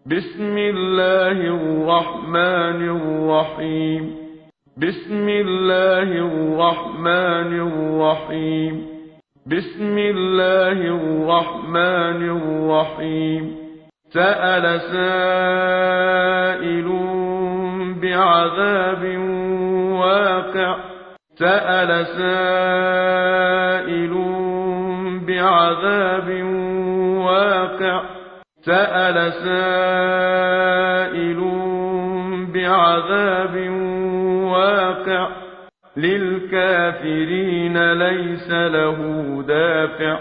بسم الله الرحمن الرحيم. بسم الله الرحمن الرحيم. بسم الله الرحمن الرحيم. سأل سائل بعذاب واقع. سأل سائل بعذاب واقع. سأل سائل بعذاب واقع. للكافرين ليس له دافع.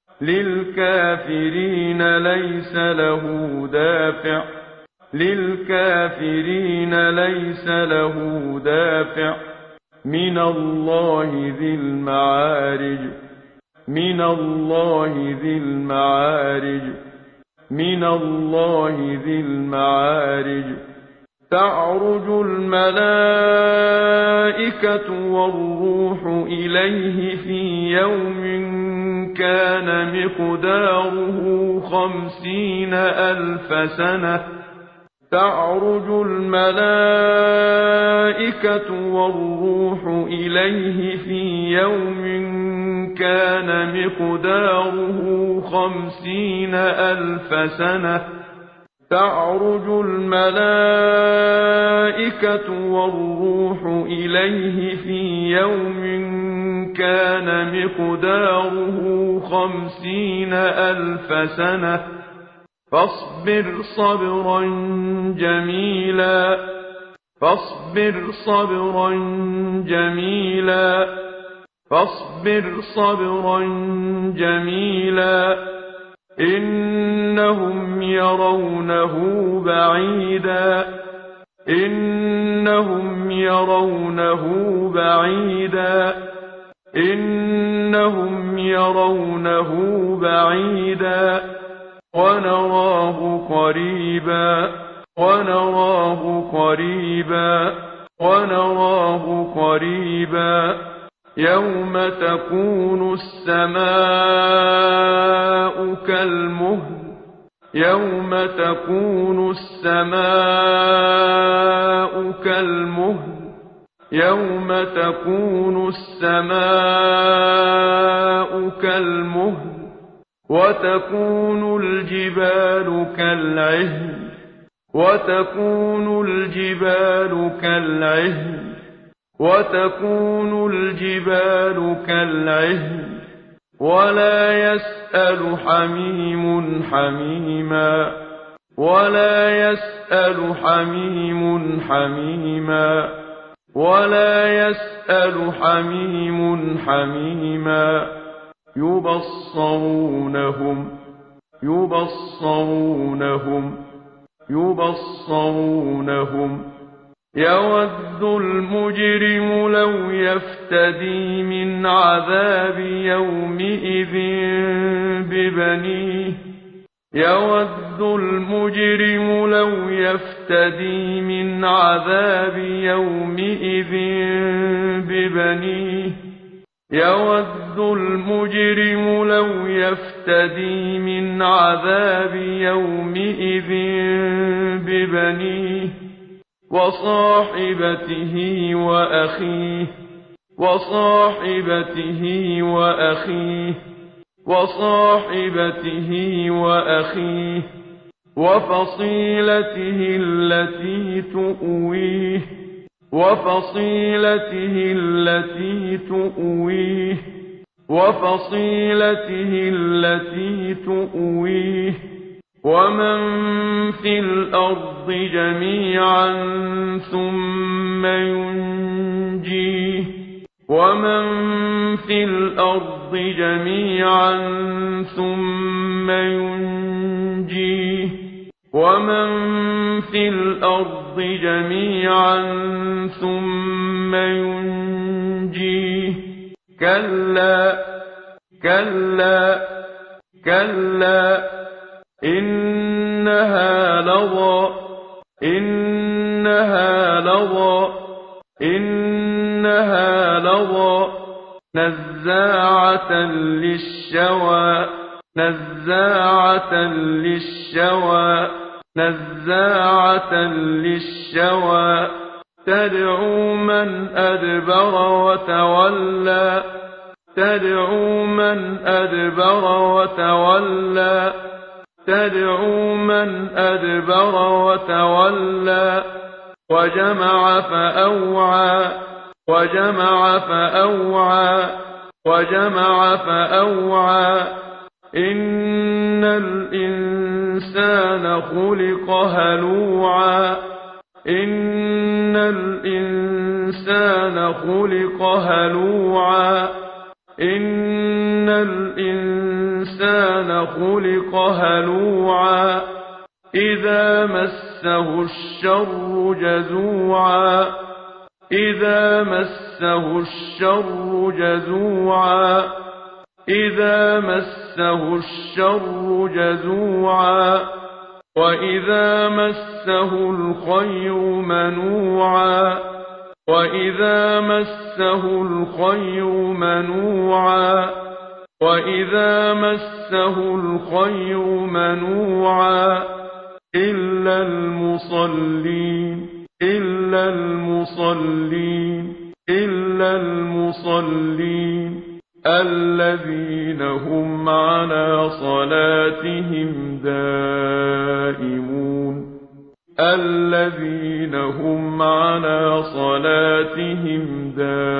للكافرين ليس له دافع. للكافرين ليس له دافع. من الله ذي المعارج. من الله ذي المعارج. من الله ذي المعارج. تعرج الملائكة والروح إليه في يوم كان مقداره 50,000 سنة. تعرج الملائكة والروح إليه في يوم كان مقداره 50,000 سنة. تعرج الملائكة والروح إليه في يوم كان مقداره 50,000 سنة. فاصبر صبرا جميلا. فاصبر صبرا جميلا. فاصبر صبرا جميلا. إنهم يرونه بعيدا. إنهم يرونه بعيدا. إنهم يرونه بعيدا. ونراه قريبا. ونراه قريبا. ونراه قريبا. يوم تكون السماء كالمهل. يوم تكون السماء كالمهل. يوم تكون السماء كالمهل. وتكون الجبال كالعهن. وتكون الجبال كالعهن. وتكون الجبال كالعهن. ولا يسأل حميم حميما. ولا يسأل حميم حميما. ولا يسأل حميم حميما. يبصرونهم. يبصرونهم. يبصرونهم. يود المجرم لو يفتدي من عذاب يومئذ ببنيه. يود المجرم لو يفتدي من عذاب يومئذ ببنيه. يود المجرم لو يفتدي من عذاب يومئذ ببنيه. وصاحبته وأخيه. وصاحبته وأخيه. وصاحبته وأخيه. وفصيلته التي تؤويه. وفصيلته التي تؤويه. وفصيلته التي تؤويه. ومن في الأرض جميعا ثم ينجيه. ومن في الأرض جميعا ثم ينجيه. ومن في الأرض جميعا ثم ينجيه. كلا. كلا. كلا. إنها لظى. إنها لظى. إنها لظى. نزاعة للشوى. نزاعة للشوى. نزاعة للشوى تدعو من أدبر وتولى تدعو من أدبر وتولى تدعو من أدبر وتولى وجمع فأوعى وجمع فأوعى وجمع فأوعى إن الإنسان خلق هلوعا إن الإنسان خلق هلوعا إن الإنسان خلق هلوعا إذا مسه الشر جزوعا إذا مسه الشر جزوعا إذا مسه الشر جزوعا وإذا مسه الخير منوعا وإذا مسه الخير منوعا وإذا مسه الخير منوعا إلا المصلين إلا المصلين إلا المصلين الذين هم على صلاتهم دائمون الذين هم على صلاتهم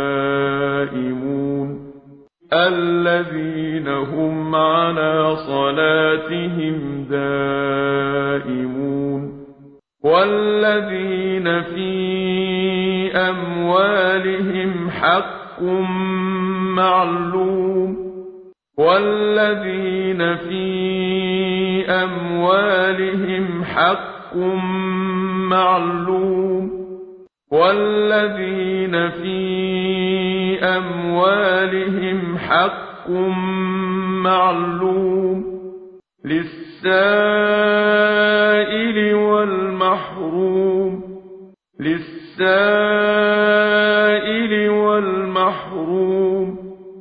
دائمون الذين هم على صلاتهم دائمون والذين في أموالهم حق معلوم والذين في أموالهم حق معلوم والذين في أموالهم حق معلوم للسائل والمحروم للسائل والمحروم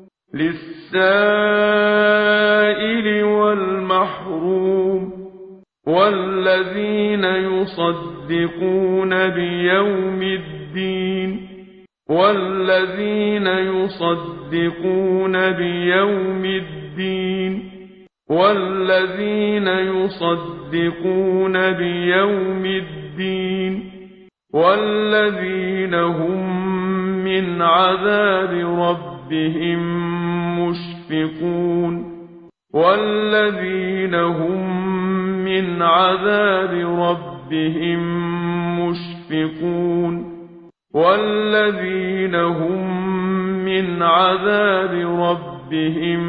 للسائل والمحروم والذين يصدقون بيوم الدين والذين يصدقون بيوم الدين والذين يصدقون بيوم الدين والذين هم من عذاب ربهم مشفقون والذين هم من عذاب ربهم مشفقون والذين هم من عذاب ربهم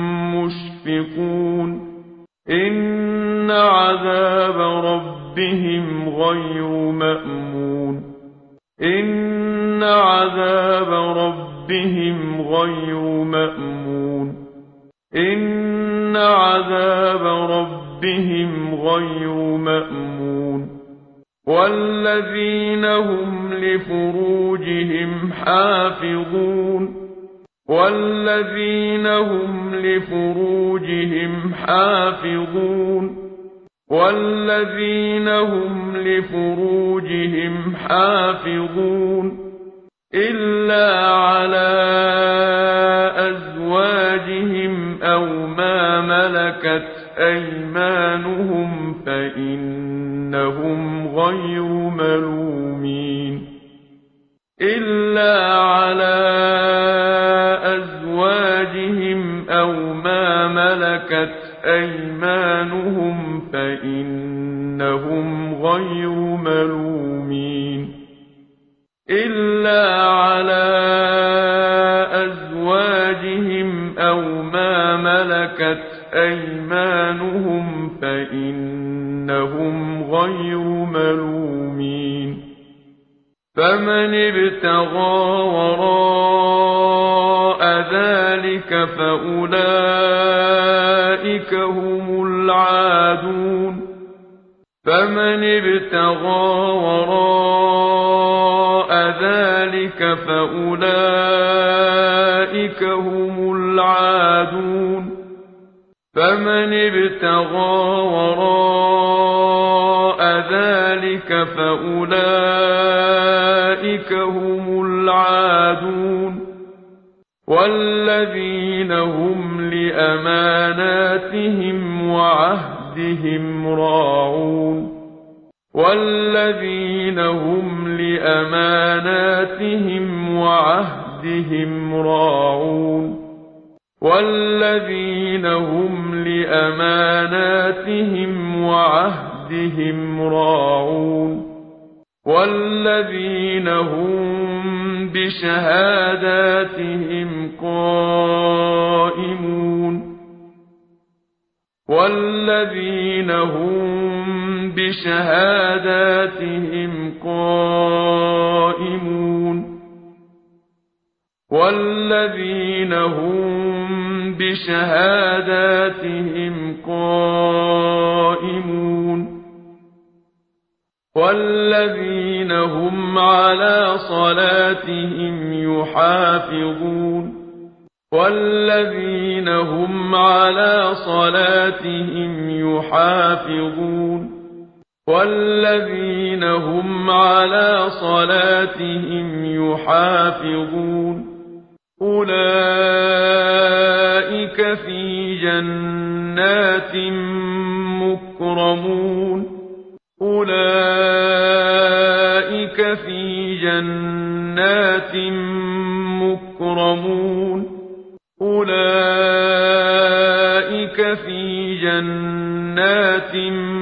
مشفقون إن عذاب ربهم غير مأمون إن عذاب ربهم غير مأمون إن عذاب ربهم غير مأمون والذين هم لفروجهم حافظون والذين هم لفروجهم حافظون والذين هم لفروجهم حافظون إلا على أزواجهم أو ما ملكت أيمانهم فإنهم غير ملومين إلا على أزواجهم أو ما ملكت أيمانهم فإنهم غير ملومين إلا على أزواجهم أو ما ملكت أيمانهم فإنهم غير ملومين فمن ابتغى وراء ذلك فأولئك هم العادون فمن ابتغى وراء ذلك فأولئك هم العادون فمن ابتغى وراء ذلك فأولئك هم العادون والذين هم لأماناتهم وعهدهم راعون والذين هم لأماناتهم وعهدهم راعون والذين هم لأماناتهم وعهدهم راعون والذين هم بشهاداتهم قائمون والذين هم بشهاداتهم قائمون والذين هم بشهاداتهم قائمون والذين هم على صلاتهم يحافظون والذين هم على صلاتهم يحافظون والذين هم على صلاتهم يحافظون أولئك في جنات مكرمون أولئك في جنات مكرمون أولئك في جنات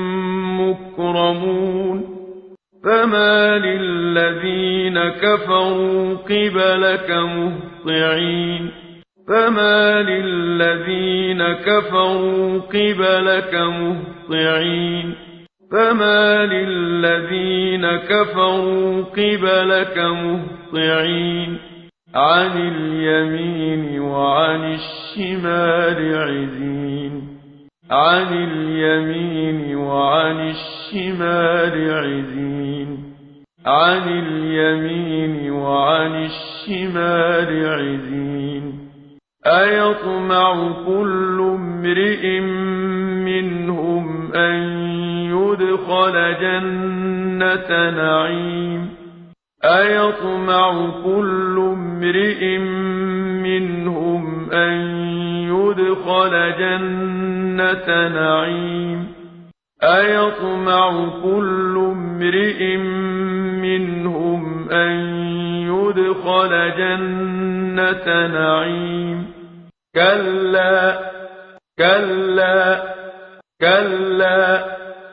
مكرمون فما للذين كفروا قبلك مهطعين فما للذين كفروا قبلك مهطعين فما للذين كفروا قبلك مهطعين عن اليمين وعن الشمال عزين عن اليمين وعن الشمال عزين عن اليمين وعن الشمال عزين أيطمع كل امرئ منهم أن يدخل جنة نعيم أيطمع كل امرئ منهم أن يدخل جنة نعيم أيطمع كل امرئ منهم أن يدخل جنة نعيم كلا كلا كلا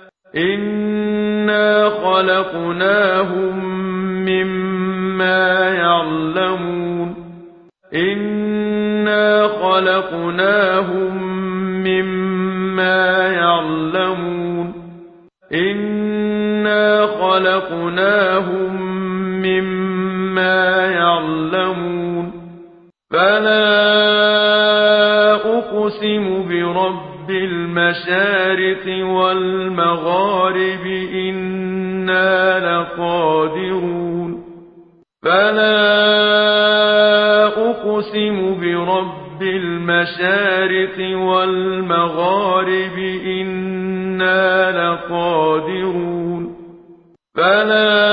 إنا خلقناهم مما يعلمون إنا خلقناهم مما يعلمون إنا خلقناهم مما يعلمون فلا أقسم برب المشارق والمغارب إنا لقادرون فلا أقسم برب المشارق والمغارب إنا لقادرون فلا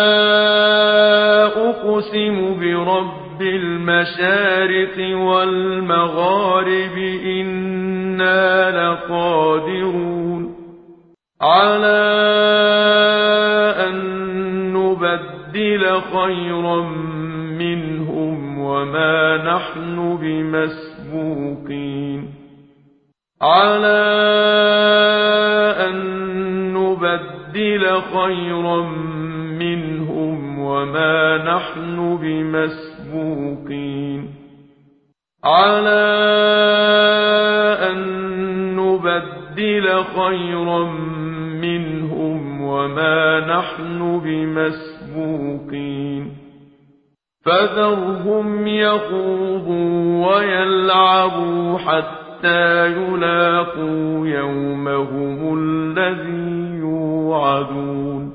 أقسم برب المشارق والمغارب إنا لقادرون على أن نبدل خيرا منهم وما نحن بمسبوقين على أن نبدل خيرا منهم وما نحن بمسبوقين على أن نبدل خيرا منهم وما نحن بمسبوقين فذرهم يخوضوا ويلعبوا حتى يلاقوا يومهم الذي يوعدون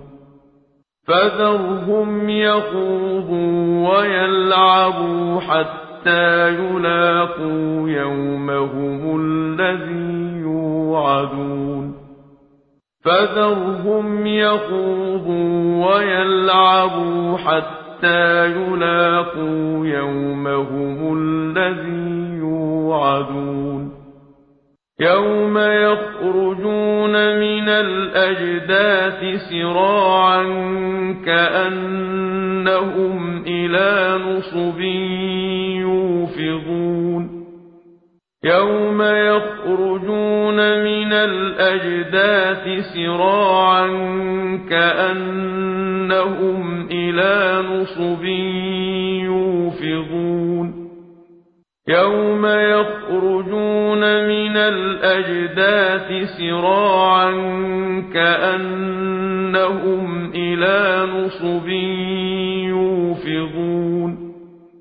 فذرهم يخوضوا ويلعبوا حتى يلاقوا يومهم الذي يوعدون فذرهم يخوضوا ويلعبوا حتى يلاقوا يومهم الذي يوعدون يوم يخرجون من الأجداث سراعا كأنهم إلى نصب يوفضون يوم يخرجون من الأجداث سراعا كأنهم إلى نصب يوفضون يوم يخرجون من الأجداث سراعا كأنهم إلى نصب يوفضون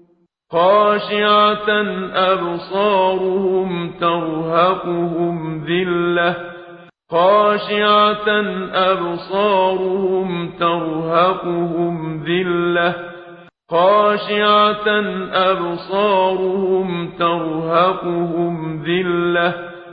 خاشعة أبصارهم ترهقهم ذلة خاشعة أبصارهم ترهقهم ذلة خاشعة أبصارهم ترهقهم ذلة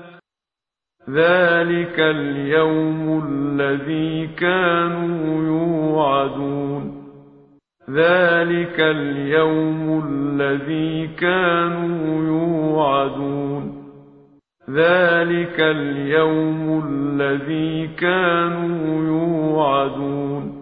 ذلك اليوم الذي كانوا يوعدون ذلك اليوم الذي كانوا يوعدون ذلك اليوم الذي كانوا يوعدون